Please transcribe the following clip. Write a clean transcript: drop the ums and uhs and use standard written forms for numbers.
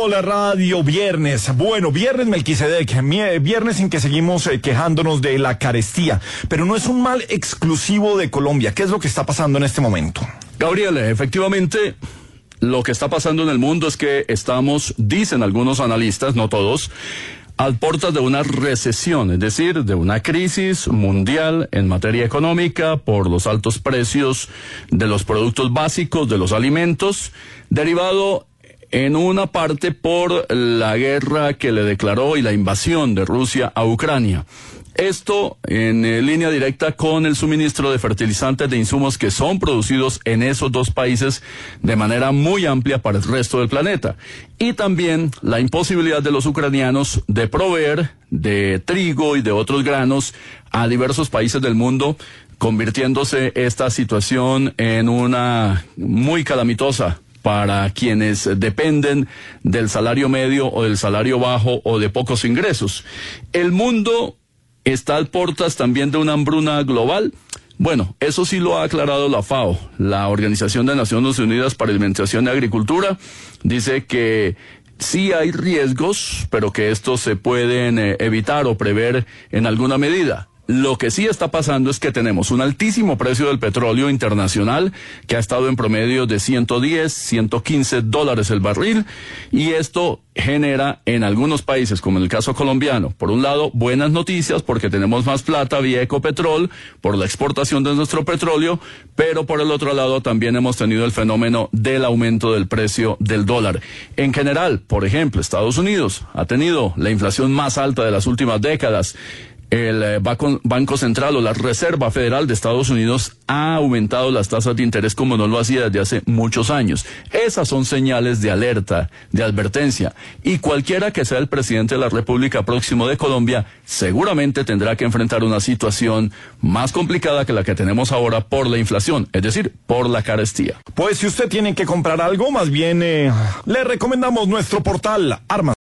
Caracol Radio, viernes. Bueno, viernes Melquisedec, viernes en que seguimos quejándonos de la carestía, pero no es un mal exclusivo de Colombia. ¿Qué es lo que está pasando en este momento? Gabriel, efectivamente, lo que está pasando en el mundo es que estamos, dicen algunos analistas, no todos, a puertas de una recesión, es decir, de una crisis mundial en materia económica por los altos precios de los productos básicos, de los alimentos, derivado en una parte por la guerra que le declaró y la invasión de Rusia a Ucrania. Esto en línea directa con el suministro de fertilizantes de insumos que son producidos en esos dos países de manera muy amplia para el resto del planeta. Y también la imposibilidad de los ucranianos de proveer de trigo y de otros granos a diversos países del mundo, convirtiéndose esta situación en una muy calamitosa para quienes dependen del salario medio o del salario bajo o de pocos ingresos. El mundo está a puertas también de una hambruna global. Bueno, eso sí lo ha aclarado la FAO, la Organización de Naciones Unidas para Alimentación y Agricultura. Dice que sí hay riesgos, pero que estos se pueden evitar o prever en alguna medida. Lo que sí está pasando es que tenemos un altísimo precio del petróleo internacional que ha estado en promedio de $110, $115 el barril, y esto genera en algunos países, como en el caso colombiano, por un lado, buenas noticias porque tenemos más plata vía Ecopetrol por la exportación de nuestro petróleo, pero por el otro lado también hemos tenido el fenómeno del aumento del precio del dólar. En general, por ejemplo, Estados Unidos ha tenido la inflación más alta de las últimas décadas. El Banco Central o la Reserva Federal de Estados Unidos ha aumentado las tasas de interés como no lo hacía desde hace muchos años. Esas son señales de alerta, de advertencia. Y cualquiera que sea el presidente de la República próximo de Colombia seguramente tendrá que enfrentar una situación más complicada que la que tenemos ahora por la inflación, es decir, por la carestía. Pues si usted tiene que comprar algo, más bien le recomendamos nuestro portal Armas.